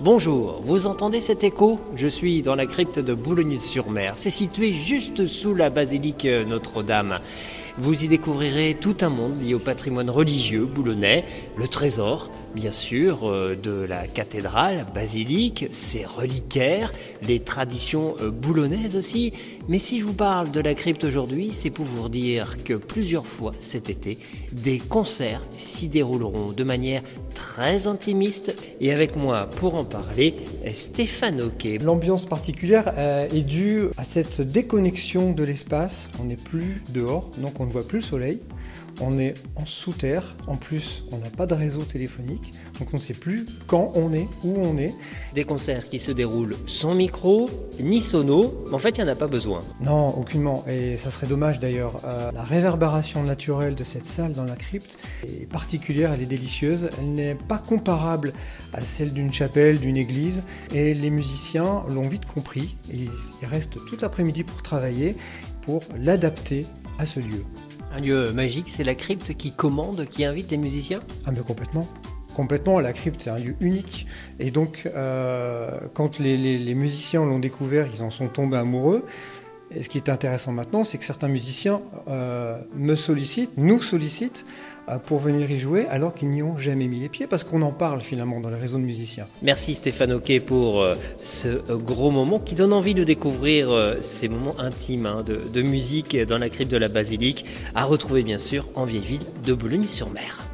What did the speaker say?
Bonjour, vous entendez cet écho? Je suis dans la crypte de Boulogne-sur-Mer. C'est situé juste sous la basilique Notre-Dame. Vous y découvrirez tout un monde lié au patrimoine religieux boulonnais, le trésor, bien sûr, de la cathédrale, basilique, ses reliquaires, les traditions boulonnaises aussi. Mais si je vous parle de la crypte aujourd'hui, c'est pour vous dire que plusieurs fois cet été, des concerts s'y dérouleront de manière très intimiste. Et avec moi, pour en parler, Stéphane Oquet. L'ambiance particulière est due à cette déconnexion de l'espace. On n'est plus dehors, donc on ne voit plus le soleil. On est en sous-terre. En plus, on n'a pas de réseau téléphonique. Donc on ne sait plus quand on est, où on est. Des concerts qui se déroulent sans micro, ni sono. En fait, il n'y en a pas besoin. Non, aucunement. Et ça serait dommage d'ailleurs. La réverbération naturelle de cette salle dans la crypte est particulière, elle est délicieuse. Elle n'est pas comparable à celle d'une chapelle, d'une église. Et les musiciens l'ont vite compris. Ils restent toute l'après-midi pour travailler, pour l'adapter à ce lieu. Un lieu magique, c'est la crypte qui commande, qui invite les musiciens? Ah mais complètement. Complètement, la crypte c'est un lieu unique et donc quand les musiciens l'ont découvert, ils en sont tombés amoureux. Et ce qui est intéressant maintenant, c'est que certains musiciens nous sollicitent pour venir y jouer alors qu'ils n'y ont jamais mis les pieds parce qu'on en parle finalement dans les réseaux de musiciens. Merci Stéphane Oquet pour ce gros moment qui donne envie de découvrir ces moments intimes de musique dans la crypte de la basilique, à retrouver bien sûr en vieille ville de Boulogne-sur-Mer.